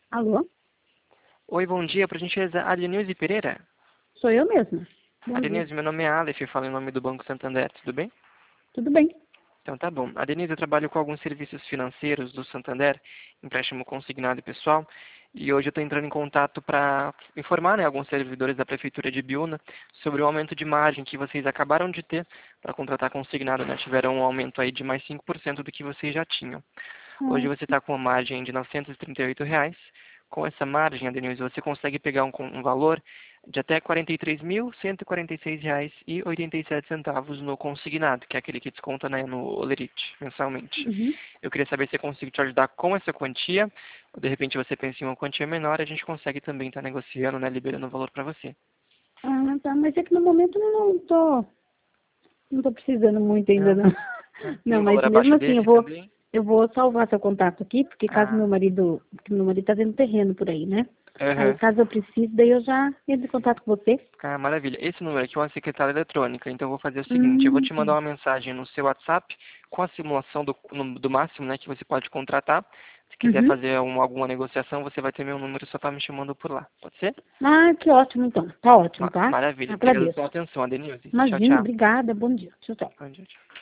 Alô? Oi, bom dia. Por gentileza, Adenilze Pereira? Sou eu mesma. Bom dia. Adenilze, meu nome é Aleph, eu falo em nome do Banco Santander, tudo bem? Tudo bem? Então tá bom. Adenilze, eu trabalho com alguns serviços financeiros do Santander, empréstimo consignado e pessoal, e hoje eu estou entrando em contato para informar, alguns servidores da Prefeitura de Biúna sobre o aumento de margem que vocês acabaram de ter para contratar consignado, né? Tiveram um aumento aí de mais 5% do que vocês já tinham. Hoje Ah, você está com uma margem de R$ 938. Com essa margem, Adenilze, você consegue pegar um valor de até R$ 43.146,87 no consignado, que é aquele que desconta, né, no Olerite, mensalmente. uhum. Eu queria saber se eu consigo te ajudar com essa quantia, ou de repente você pensa em uma quantia menor, a gente consegue também estar negociando, né, liberando o valor para você. Tá, mas é que no momento eu não tô precisando muito ainda, Não? não. Tem Não, um mas valor mesmo abaixo assim desse também? eu vou salvar seu contato aqui, porque caso Ah, porque meu marido tá tendo terreno por aí, né? Aí aham. caso eu precise, daí eu já entro em contato com você. Ah, maravilha. Esse número aqui é uma secretária eletrônica, então eu vou fazer o seguinte, eu vou te Tá. mandar uma mensagem no seu WhatsApp com a simulação do máximo, né, que você pode contratar. Se quiser Uhum. fazer alguma negociação, você vai ter meu número, só tá me chamando por lá. Pode ser? Ah, que ótimo então. Tá ótimo, tá? Maravilha. Obrigado Agradeço. pela atenção, Adenilze. Tchau, Imagina, tchau. obrigada. Bom dia. Tchau, tchau. Bom dia, tchau.